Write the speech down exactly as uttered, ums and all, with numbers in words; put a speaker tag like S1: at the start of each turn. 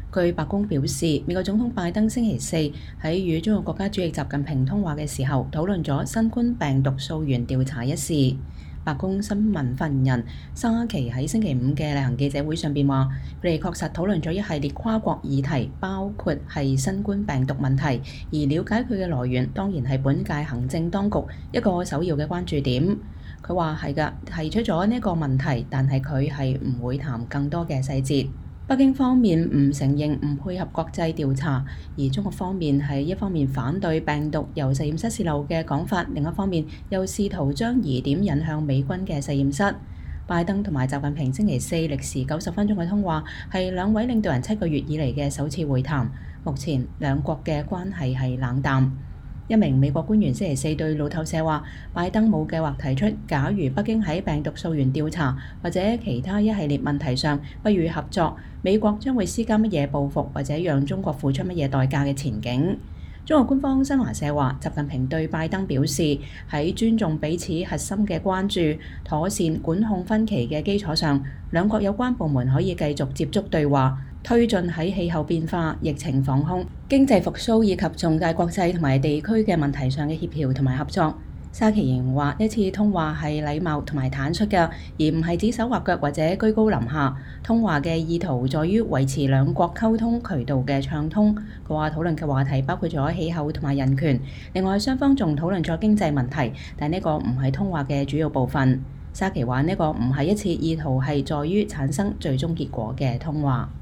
S1: 據白宮表示，美國總統拜登星期四喺與中國國家主席習近平通話嘅時候，討論咗新冠病毒溯源調查一事。白宮新聞發言人沙奇喺星期五嘅例行記者會上邊話，佢哋確實討論咗一系列跨國議題，包括係新冠病毒問題，而了解佢嘅來源當然係本屆行政當局一個首要嘅關注點。佢話係㗎，提出咗呢個問題，但係佢係唔會談更多嘅細節。北京方面唔承認唔配合國際調查，而中國方面係一方面反對病毒由實驗室洩漏嘅講法，另一方面又試圖將疑點引向美軍嘅實驗室。拜登同埋習近平星期四歷時九十分鐘嘅通話，係兩位領導人七個月以嚟嘅首次會談。目前兩國嘅關係係冷淡。一名美國官員星期四對路透社話，拜登冇計劃提出，假如北京喺病毒溯源調查或者其他一系列問題上不予合作，美國將會施加乜嘢報復或者讓中國付出乜嘢代價嘅前景。中國官方新華社話，習近平對拜登表示，喺尊重彼此核心嘅關注、妥善管控分歧嘅基礎上，兩國有關部門可以繼續接觸對話，推進喺氣候變化、疫情防控、經濟復甦以及重大國際同埋地區嘅問題上嘅協調同埋合作。沙奇形容話，呢次通話係禮貌同埋坦率嘅，而唔係指手畫腳或者居高臨下。通話嘅意圖在於維持兩國溝通渠道嘅暢通。佢話討論嘅話題包括咗氣候同埋人權，另外雙方仲討論咗經濟問題，但呢個唔係通話嘅主要部分。沙奇話呢個唔係一次意圖係在於產生最終結果嘅通話。